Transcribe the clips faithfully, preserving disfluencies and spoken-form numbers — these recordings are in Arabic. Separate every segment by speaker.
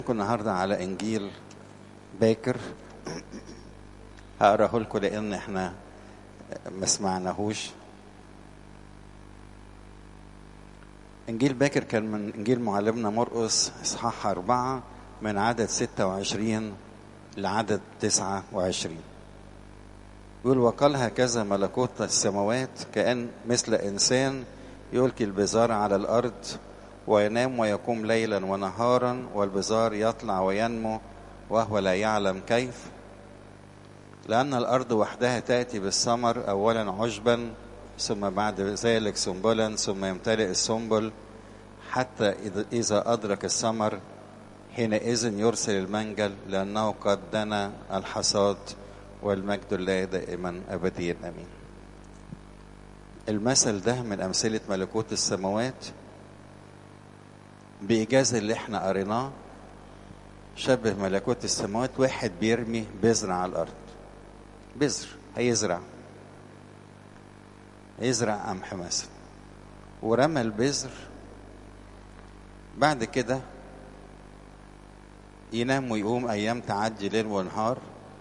Speaker 1: النهارده على انجيل باكر. هقراه لكم لان احنا ما سمعناهوش. انجيل باكر كان من انجيل معلمنا مرقس اصحاح اربعه من عدد ستة وعشرين لعدد تسعة وعشرين. يقول: وقال هكذا ملكوت السماوات كأن مثل انسان يلقي البزار على الارض وينام ويقوم ليلا ونهارا والبزار يطلع وينمو وهو لا يعلم كيف، لأن الأرض وحدها تأتي بالثمر أولا عشبا ثم بعد ذلك سنبلا ثم يمتلئ السنبل حتى إذا أدرك الثمر حينئذ يرسل المنجل لأنه قد دنا الحصاد والمجد لله دائما أبديا أمين. المثل ده من أمثلة ملكوت السماوات بإيجاز اللي احنا قريناه. شبه ملكوت السماوات واحد بيرمي بذر على الأرض، بذر هيزرع هيزرع قمح مثلا، ورمى البذر، بعد كده ينام ويقوم، أيام تعدي ليل ونهار،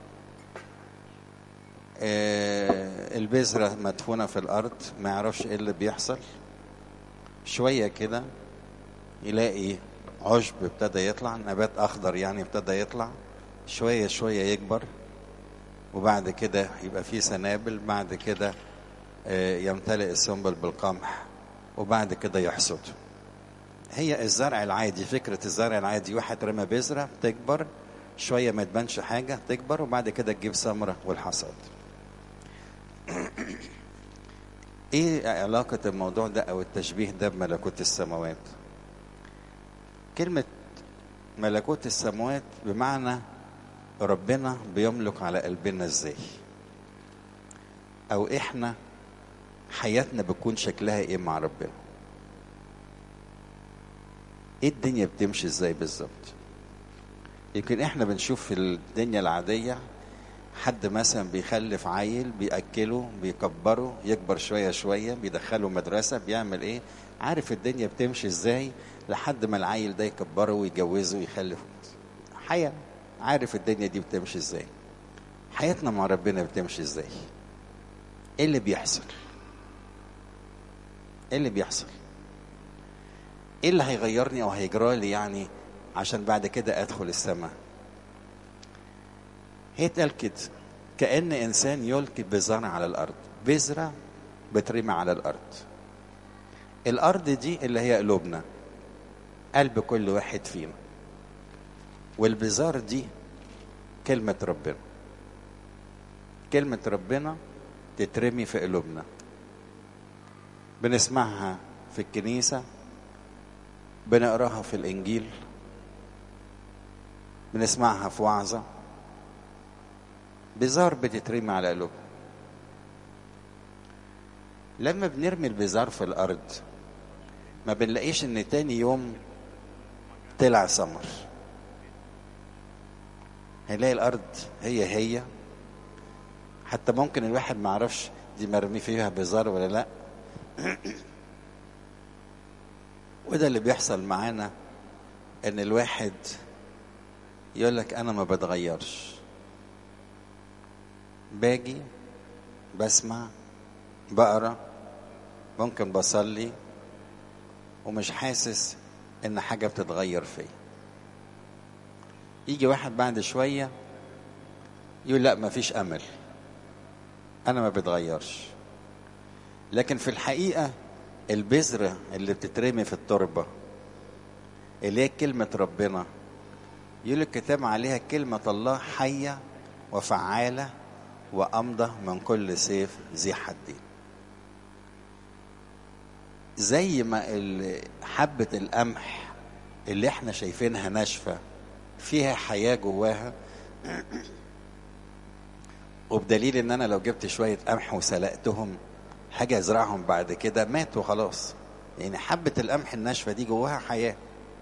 Speaker 1: آه البذرة مدفونة في الأرض، ما يعرفش إيه اللي بيحصل. شوية كده يلاقي عشب ابتدى يطلع، نبات أخضر يعني ابتدى يطلع، شوية شوية يكبر، وبعد كده يبقى فيه سنابل، بعد كده يمتلئ السنبل بالقمح، وبعد كده يحصد. هي الزرع العادي، فكرة الزرع العادي، واحد رمى بذرة تكبر شوية ما تبانش حاجة، تكبر وبعد كده تجيب ثمرة والحصاد. ايه علاقة الموضوع ده او التشبيه ده بملكوت السماوات؟ كلمة ملكوت السماوات بمعنى ربنا بيملك على قلبنا ازاي، او احنا حياتنا بتكون شكلها ايه مع ربنا، ايه الدنيا بتمشي ازاي بالظبط. يمكن احنا بنشوف في الدنيا العادية حد مثلا بيخلف عيل، بيأكله بيكبره يكبر شوية شوية، بيدخله مدرسة، بيعمل ايه، عارف الدنيا بتمشي ازاي لحد ما العيل ده يكبره ويجوزه ويخلفه. حياة عارف الدنيا دي بتمشي ازاي. حياتنا مع ربنا بتمشي ازاي؟ ايه اللي بيحصل؟ ايه اللي بيحصل؟ ايه اللي هيغيرني او هيجرالي يعني عشان بعد كده ادخل السماء؟ هي اتقال كده كأن انسان يلقي بذرة على الارض، بذرة بترمي على الارض. الارض دي اللي هي قلوبنا، قلب كل واحد فينا، والبذار دي كلمة ربنا. كلمة ربنا تترمي في قلوبنا، بنسمعها في الكنيسة، بنقراها في الإنجيل، بنسمعها في وعظة، بذار بتترمي على قلوبنا. لما بنرمي البذار في الأرض ما بنلاقيش إن تاني يوم طلع ثمر. هنلاقي الأرض هي هي، حتى ممكن الواحد ما يعرفش دي مرمي فيها بذار ولا لا. وده اللي بيحصل معانا، ان الواحد يقول لك انا ما بتغيرش، باجي بسمع بقرا ممكن بصلي ومش حاسس ان حاجة بتتغير فيا. يجي واحد بعد شوية يقول لا ما فيش امل، انا ما بتغيرش. لكن في الحقيقة البذرة اللي بتترمي في التربة اللي هي كلمة ربنا، يقول الكتاب عليها كلمة الله حية وفعالة وأمضى من كل سيف ذي حدين. زي ما حبة القمح اللي احنا شايفينها ناشفة فيها حياة جواها، وبدليل ان انا لو جبت شوية قمح وسلقتهم حاجة ازرعهم بعد كده ماتوا خلاص، يعني حبة القمح الناشفة دي جواها حياة.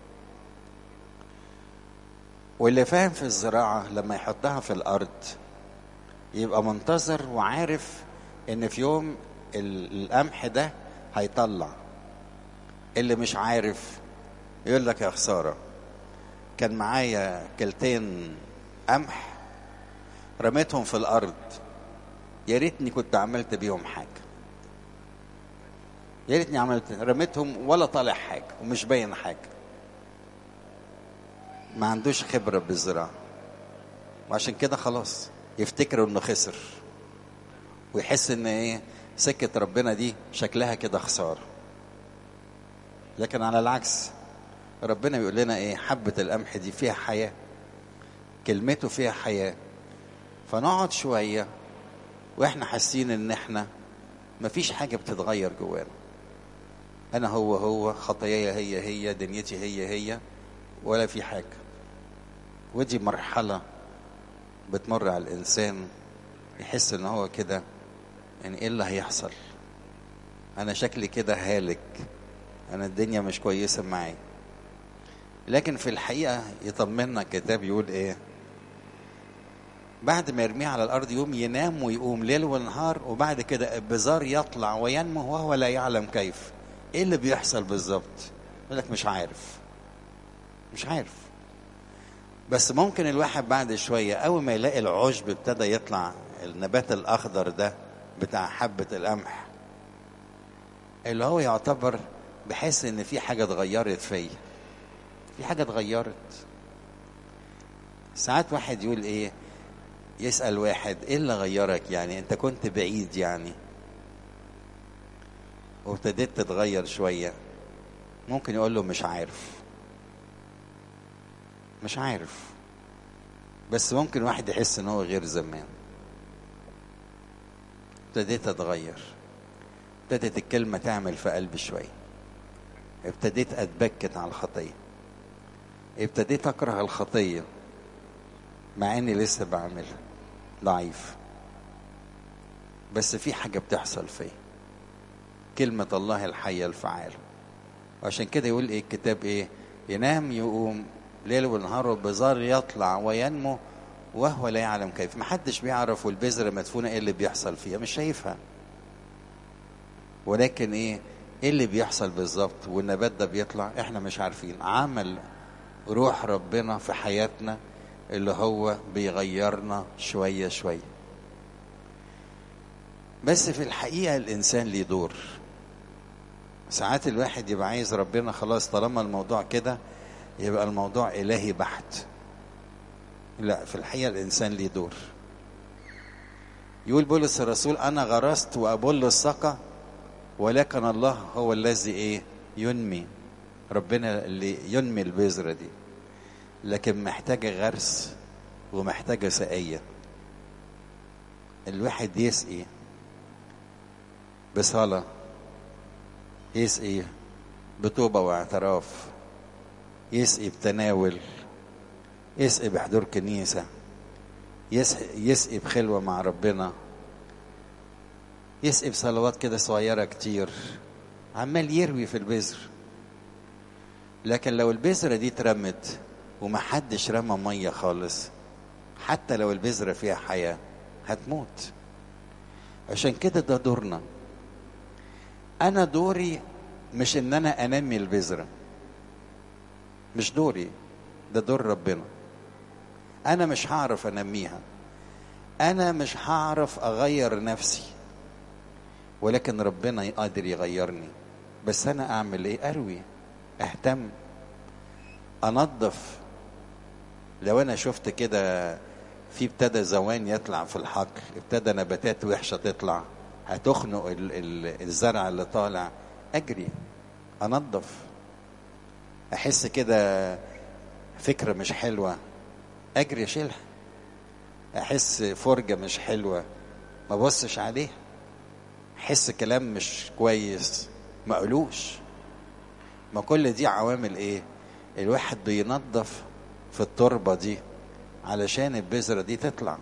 Speaker 1: واللي فاهم في الزراعة لما يحطها في الأرض يبقى منتظر وعارف ان في يوم القمح ده هيطلع. اللي مش عارف يقول لك يا خسارة، كان معايا كلتين قمح رميتهم في الارض، يا ريتني كنت عملت بيهم حاجه، يا ريتني عملت رميتهم ولا طالع حاجه ومش باين حاجه. ما عندوش خبره بالزراعه، وعشان كده خلاص يفتكر انه خسر، ويحس ان ايه سكه ربنا دي شكلها كده خساره. لكن على العكس ربنا بيقول لنا ايه؟ حبه القمح دي فيها حياه، كلمته فيها حياه. فنقعد شويه واحنا حاسين ان احنا مفيش حاجه بتتغير جوانا، انا هو هو، خطاياي هي هي، دنيتي هي هي، ولا في حاجه. ودي مرحله بتمر على الانسان، يحس ان هو كده يعني ايه اللي هيحصل، انا شكلي كده هالك، انا الدنيا مش كويسه معايا. لكن في الحقيقه يطمنا الكتاب يقول ايه؟ بعد ما يرميه على الارض يوم ينام ويقوم ليل ونهار، وبعد كده البزار يطلع وينمو وهو لا يعلم كيف. ايه اللي بيحصل بالظبط؟ يقول لك مش عارف، مش عارف. بس ممكن الواحد بعد شويه اول ما يلاقي العشب ابتدى يطلع، النبات الاخضر ده بتاع حبه القمح، اللي هو يعتبر بحس ان في حاجه اتغيرت فيا، في حاجه اتغيرت. ساعات واحد يقول ايه، يسأل واحد ايه اللي غيرك؟ يعني انت كنت بعيد يعني وابتديت تتغير شوية. ممكن يقول له مش عارف، مش عارف. بس ممكن واحد يحس ان هو غير زمان، ابتديت اتغير، ابتدت الكلمة تعمل في قلبي شوية، ابتديت اتبكت على الخطية، ابتديت اكره الخطية مع اني لسه بعملها، ضعيف. بس في حاجة بتحصل فيا، كلمة الله الحية الفعالة. وعشان كده يقول ايه الكتاب ايه؟ ينام يقوم ليل ونهار، والبزار يطلع وينمو وهو لا يعلم كيف. محدش بيعرف والبذرة مدفونة ايه اللي بيحصل فيها، مش شايفها. ولكن ايه ايه اللي بيحصل بالظبط والنبات ده بيطلع احنا مش عارفين. عمل روح ربنا في حياتنا اللي هو بيغيرنا شوية شوية. بس في الحقيقة الإنسان ليه دور. ساعات الواحد يبقى عايز ربنا خلاص طالما الموضوع كده يبقى الموضوع إلهي بحت. لا، في الحقيقة الإنسان ليه دور. يقول بولس الرسول أنا غرست وأبولس سقى ولكن الله هو الذي إيه؟ ينمي. ربنا اللي ينمي البذرة دي، لكن محتاجة غرس ومحتاجة سقية. الواحد يسقي بصلاة، يسقي بتوبة واعتراف، يسقي بتناول، يسقي بحضور كنيسة، يسقي, يسقي بخلوة مع ربنا، يسقي بصلوات كده صغيرة كتير، عمال يروي في البذر. لكن لو البذرة دي اترمت ومحدش رمى مية خالص، حتى لو البذرة فيها حياة هتموت. عشان كده ده دورنا. أنا دوري مش إن أنا أنمي البذرة، مش دوري، ده دور ربنا. أنا مش هعرف أنميها، أنا مش هعرف أغير نفسي، ولكن ربنا قادر يغيرني. بس أنا أعمل إيه؟ أروي، أهتم، أنظف. لو أنا شفت كده في ابتدى زوان يطلع في الحقل، ابتدى نباتات وحشة تطلع هتخنق الزرع اللي طالع، أجري أنظف. أحس كده فكرة مش حلوة، أجري أشيلها. أحس فرجة مش حلوة، ما بصش عليها. أحس كلام مش كويس، ما قلوش. ما كل دي عوامل إيه؟ الواحد بينظف في التربة دي علشان البذرة دي تطلع.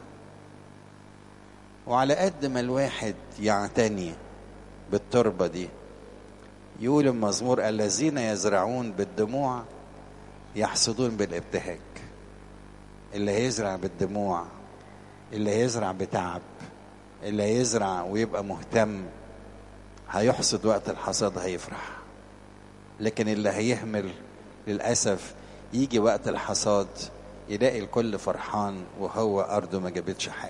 Speaker 1: وعلى قد ما الواحد يعتني بالتربة دي، يقول المزمور الذين يزرعون بالدموع يحصدون بالابتهاج. اللي هيزرع بالدموع، اللي هيزرع بتعب، اللي هيزرع ويبقى مهتم، هيحصد وقت الحصاد هيفرح. لكن اللي هيهمل للأسف يجي وقت الحصاد يلاقي الكل فرحان وهو أرضه ما جابتش حاجة.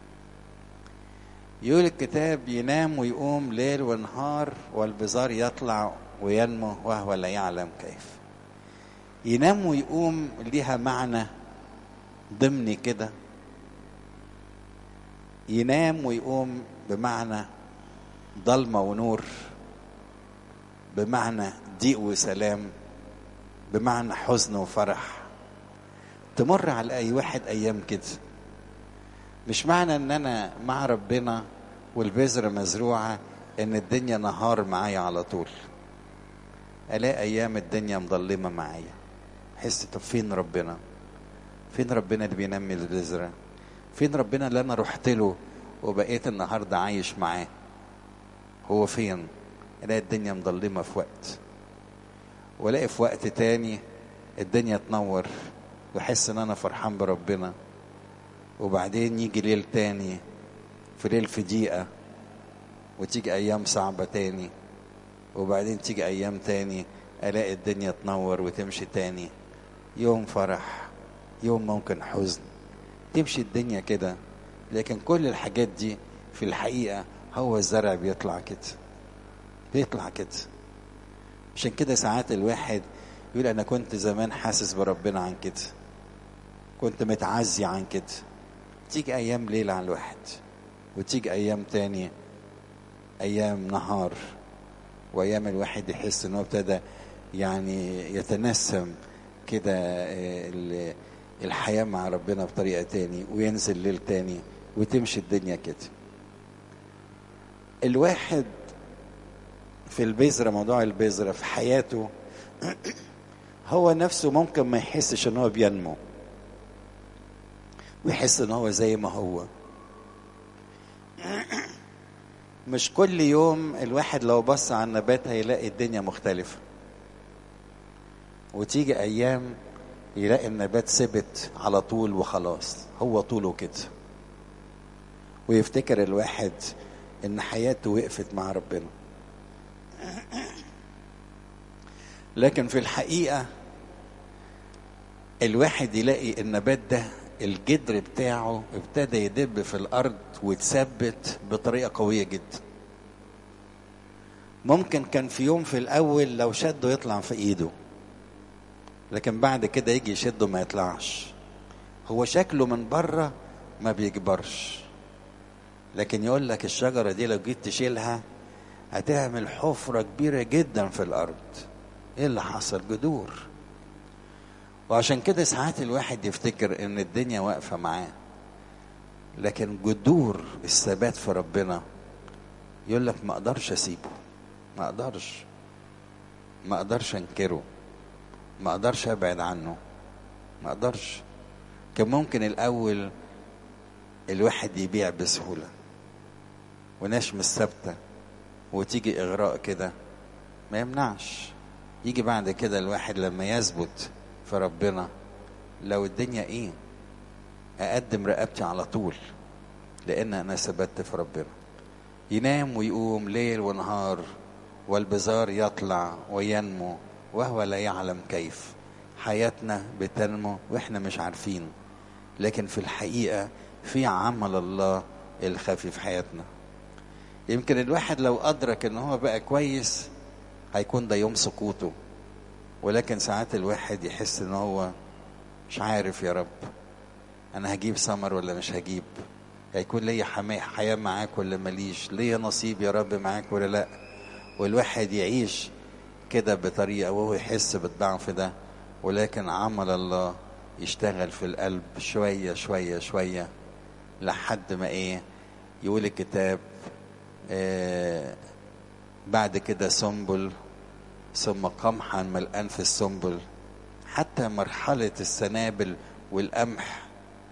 Speaker 1: يقول الكتاب ينام ويقوم ليل ونهار والبزار يطلع وينمو وهو لا يعلم كيف. ينام ويقوم ليها معنى ضمني كده. ينام ويقوم بمعنى ضلمة ونور، بمعنى ضيق وسلام، بمعنى حزن وفرح. تمر على أي واحد أيام كده. مش معنى ان انا مع ربنا والبذرة مزروعة ان الدنيا نهار معايا على طول. الاقي ايام الدنيا مظلمة معايا، حس طب فين ربنا؟ فين ربنا اللي بينمي البذرة؟ فين ربنا اللي انا رحت له وبقيت النهاردة عايش معاه؟ هو فين؟ الاقي الدنيا مظلمة في وقت، والاقي في وقت تاني الدنيا تنور واحس ان انا فرحان بربنا. وبعدين يجي ليل تاني، في ليل في دقيقة، وتيجي أيام صعبة تاني، وبعدين تيجي أيام تاني ألاقي الدنيا تنور وتمشي تاني. يوم فرح، يوم ممكن حزن، تمشي الدنيا كده. لكن كل الحاجات دي في الحقيقة هو الزرع بيطلع كده، بيطلع كده. عشان كده ساعات الواحد يقول أنا كنت زمان حاسس بربنا عن كده، كنت متعزي عن كده. تيجي أيام ليل على الواحد، وتيجي أيام تاني أيام نهار، وأيام الواحد يحس إنه ابتدى يعني يتنسم كده الحياة مع ربنا بطريقة تاني، وينزل ليل تاني، وتمشي الدنيا كده. الواحد في البذرة، موضوع البذرة في حياته هو نفسه ممكن ما يحسش إن هو بينمو، ويحس ان هو زي ما هو. مش كل يوم الواحد لو بص على النبات هيلاقي الدنيا مختلفة، وتيجي ايام يلاقي النبات ثبت على طول وخلاص، هو طوله كده، ويفتكر الواحد ان حياته وقفت مع ربنا. لكن في الحقيقة الواحد يلاقي النبات ده الجدر بتاعه ابتدى يدب في الارض وتثبت بطريقه قويه جدا. ممكن كان في يوم في الاول لو شده يطلع في ايده، لكن بعد كده يجي يشده ما يطلعش. هو شكله من بره ما بيكبرش، لكن يقول لك الشجره دي لو جيت تشيلها هتعمل حفره كبيره جدا في الارض. ايه اللي حصل؟ جذور. وعشان كده ساعات الواحد يفتكر ان الدنيا واقفة معاه، لكن جذور الثبات في ربنا يقول لك ما اقدرش اسيبه، ما اقدرش ما اقدرش انكره، ما اقدرش ابعد عنه، ما اقدرش. كان ممكن الاول الواحد يبيع بسهولة وناس مش ثابتة وتيجي اغراء كده، ما يمنعش. يجي بعد كده الواحد لما يثبت في ربنا، لو الدنيا ايه اقدم رقبتي على طول، لان انا ثبت في ربنا. ينام ويقوم ليل ونهار والبزار يطلع وينمو وهو لا يعلم كيف. حياتنا بتنمو واحنا مش عارفين، لكن في الحقيقة في عمل الله الخفي في حياتنا. يمكن الواحد لو أدرك إن هو بقى كويس هيكون ده يوم سقوطه، ولكن ساعات الواحد يحس إن هو مش عارف يا رب أنا هجيب ثمر ولا مش هجيب، هيكون ليا حياة معاك ولا ماليش، ليا نصيب يا رب معاك ولا لأ. والواحد يعيش كده بطريقة وهو يحس بالضعف ده، ولكن عمل الله يشتغل في القلب شوية شوية شوية لحد ما ايه يقول الكتاب آه بعد كده سنبل ثم قمحا ملآن في السنبل، حتى مرحلة السنابل والقمح.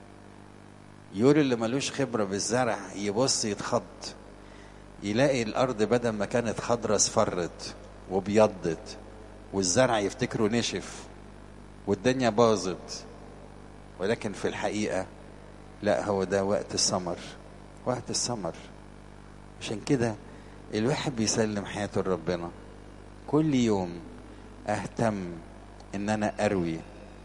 Speaker 1: يقول اللي ملوش خبرة بالزرع يبص يتخض، يلاقي الأرض بدل ما كانت خضرة اصفرت وبيضت، والزرع يفتكره نشف والدنيا باظت، ولكن في الحقيقة لا، هو ده وقت الثمر، وقت الثمر. عشان كده الواحد بيسلم حياته لربنا كل يوم. اهتم ان انا اروي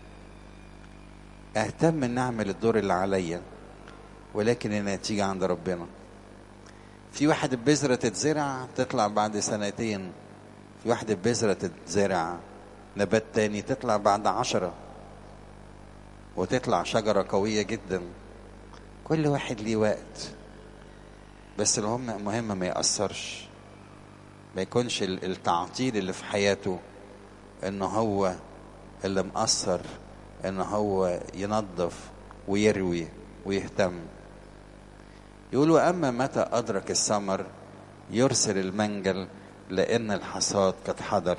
Speaker 1: اهتم ان اعمل الدور اللي عليا، ولكن النتيجة عند ربنا. في واحد بذرة تتزرع تطلع بعد سنتين، في واحد بذرة تتزرع نبات تاني تطلع بعد عشرة، وتطلع شجرة قوية جدا. كل واحد ليه وقت، بس المهم مهم ما يأثرش، ما يكونش التعطيل اللي في حياته ان هو اللي مأثر ان هو ينظف ويروي ويهتم. يقولوا اما متى ادرك الثمر يرسل المنجل لان الحصاد قد حضر.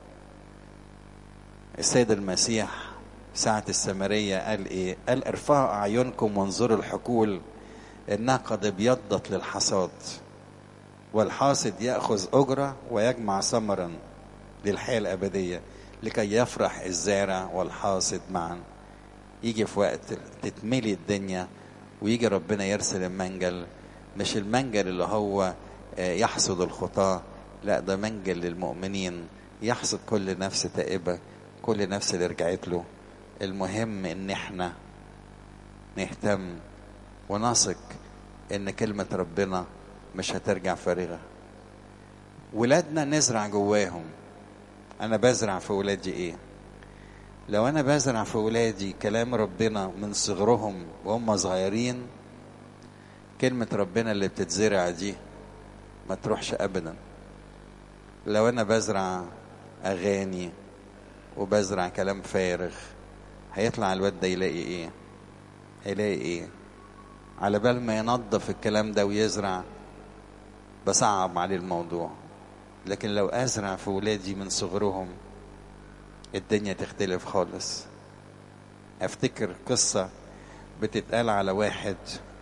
Speaker 1: السيد المسيح ساعة السامرية قال ايه؟ قال ارفعوا اعينكم وانظروا الحقول انها قد ابيضت للحصاد، والحاصد يأخذ اجرة ويجمع ثمرا للحياة الابدية، لكي يفرح الزارع والحاصد معا. يجي في وقت تتملي الدنيا ويجي ربنا يرسل المنجل، مش المنجل اللي هو يحصد الخطاة، لا ده منجل للمؤمنين، يحصد كل نفس تائبة، كل نفس اللي رجعت له. المهم ان احنا نهتم ونثق ان كلمة ربنا مش هترجع فارغة. ولادنا نزرع جواهم. انا بزرع في ولادي ايه؟ لو انا بزرع في ولادي كلام ربنا من صغرهم وهم صغيرين، كلمة ربنا اللي بتتزرع دي ما تروحش ابدا. لو انا بزرع اغاني وبزرع كلام فارغ، هيطلع الواد ده يلاقي ايه؟ هيلاقي ايه؟ على بال ما ينظف الكلام ده ويزرع بصعب عليه الموضوع. لكن لو ازرع في ولادي من صغرهم الدنيا تختلف خالص. افتكر قصة بتتقال على واحد،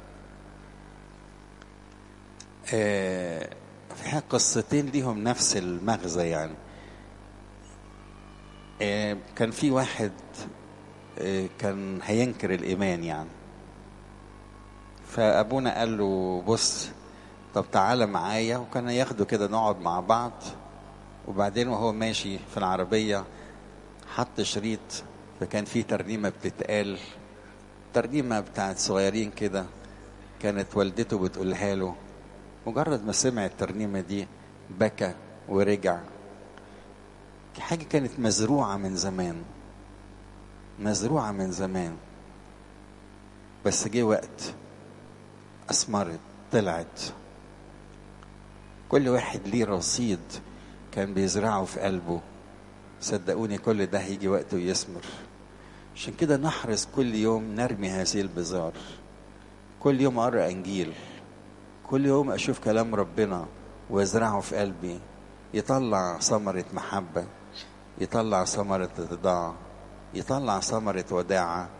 Speaker 1: آه في قصتين ليهم نفس المغزى يعني. آه كان في واحد آه كان هينكر الإيمان يعني، فأبونا قال له بص طب تعالى معايا، وكان ياخده كده نقعد مع بعض. وبعدين وهو ماشي في العربية حط شريط، فكان في ترنيمة بتتقال، ترنيمة بتاعت صغيرين كده، كانت والدته بتقولها له. مجرد ما سمع الترنيمة دي بكى ورجع. حاجة كانت مزروعة من زمان، مزروعة من زمان، بس جه وقت أثمرت طلعت. كل واحد ليه رصيد كان بيزرعه في قلبه، صدقوني كل ده هيجي وقته يثمر. عشان كده نحرص كل يوم نرمي هذه البذار، كل يوم أقرأ إنجيل، كل يوم أشوف كلام ربنا وازرعه في قلبي، يطلع ثمرة محبة، يطلع ثمرة اتضاع، يطلع ثمرة وداعة،